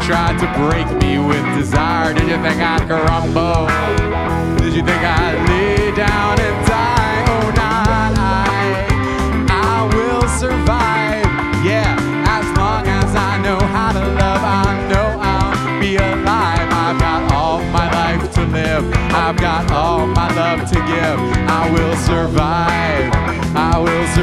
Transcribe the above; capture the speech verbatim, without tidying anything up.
tried to break me with desire? Did you think I'd crumble? Did you think I'd lay down and die? Oh, not I. I will survive. Yeah, as long as I know how to love, I know I'll be alive. I've got all my life to live. I've got all my love to give. I will survive.